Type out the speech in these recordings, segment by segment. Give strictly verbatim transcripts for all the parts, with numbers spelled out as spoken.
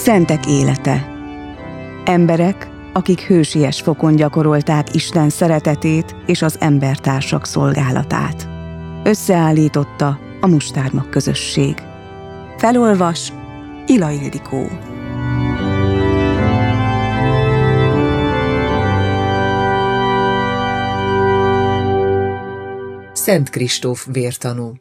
Szentek élete. Emberek, akik hősies fokon gyakorolták Isten szeretetét és az embertársak szolgálatát. Összeállította a Mustármag közösség. Felolvas Ila Ildikó. Szent Kristóf vértanú.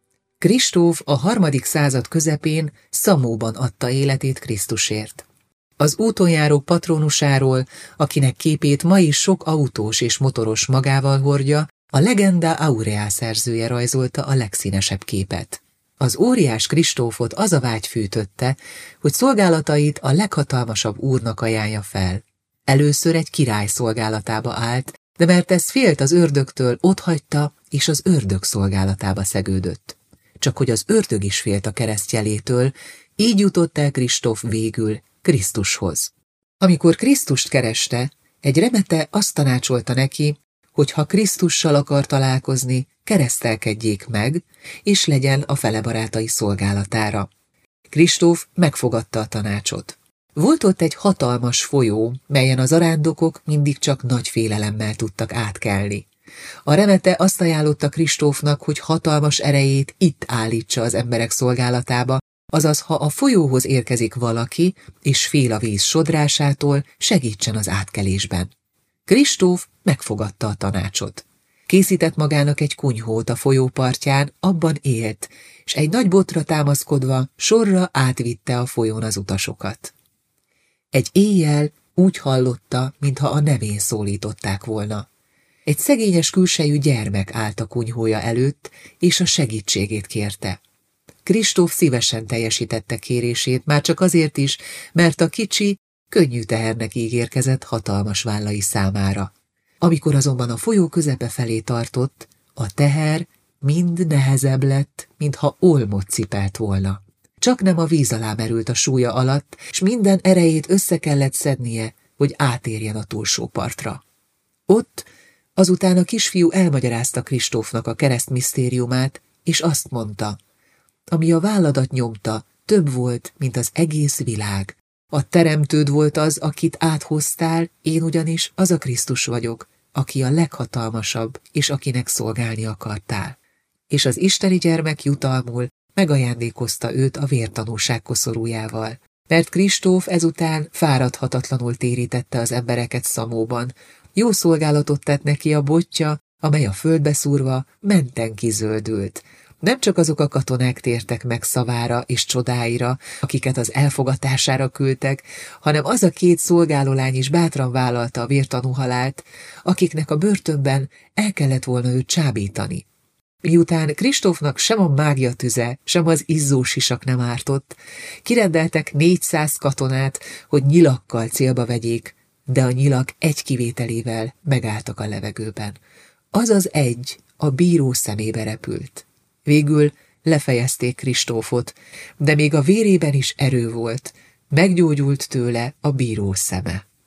Kristóf a harmadik század közepén Szamóban adta életét Krisztusért. Az úton járó patronusáról, akinek képét ma is sok autós és motoros magával hordja, a Legenda Aurea szerzője rajzolta a legszínesebb képet. Az óriás Kristófot az a vágy fűtötte, hogy szolgálatait a leghatalmasabb úrnak ajánlja fel. Először egy király szolgálatába állt, de mert ez félt az ördögtől, otthagyta, és az ördög szolgálatába szegődött. Csak hogy az ördög is félt a keresztjelétől, így jutott el Kristóf végül Krisztushoz. Amikor Krisztust kereste, egy remete azt tanácsolta neki, hogy ha Krisztussal akar találkozni, keresztelkedjék meg, és legyen a fele barátai szolgálatára. Kristóf megfogadta a tanácsot. Volt ott egy hatalmas folyó, melyen az arándokok mindig csak nagy félelemmel tudtak átkelni. A remete azt ajánlotta Kristófnak, hogy hatalmas erejét itt állítsa az emberek szolgálatába, azaz ha a folyóhoz érkezik valaki, és fél a víz sodrásától, segítsen az átkelésben. Kristóf megfogadta a tanácsot. Készített magának egy kunyhót a folyó partján, abban élt, és egy nagy botra támaszkodva sorra átvitte a folyón az utasokat. Egy éjjel úgy hallotta, mintha a nevén szólították volna. Egy szegényes külsejű gyermek állt a kunyhója előtt, és a segítségét kérte. Kristóf szívesen teljesítette kérését, már csak azért is, mert a kicsi, könnyű tehernek ígérkezett hatalmas vállai számára. Amikor azonban a folyó közepe felé tartott, a teher mind nehezebb lett, mintha olmot cipelt volna. Csaknem a víz alá merült a súlya alatt, s minden erejét össze kellett szednie, hogy átérjen a túlsó partra. Ott azután a kisfiú elmagyarázta Kristófnak a kereszt misztériumát, és azt mondta, ami a válladat nyomta, több volt, mint az egész világ. A teremtőd volt az, akit áthoztál, én ugyanis az a Krisztus vagyok, aki a leghatalmasabb, és akinek szolgálni akartál. És az isteni gyermek jutalmul megajándékozta őt a vértanúság koszorújával, mert Kristóf ezután fáradhatatlanul térítette az embereket Szamóban, jó szolgálatot tett neki a botja, amely a földbe szúrva menten kizöldült. Nem csak azok a katonák tértek meg szavára és csodáira, akiket az elfogatására küldtek, hanem az a két szolgálólány is bátran vállalta a vértanú halált, akiknek a börtönben el kellett volna őt csábítani. Miután Kristófnak sem a mágia tüze, sem az izzó sisak nem ártott, kirendeltek négyszáz katonát, hogy nyilakkal célba vegyék, de a nyilak egy kivételével megálltak a levegőben. Az az egy a bíró szemébe repült. Végül lefejezték Kristófot, de még a vérében is erő volt, meggyógyult tőle a bíró szeme.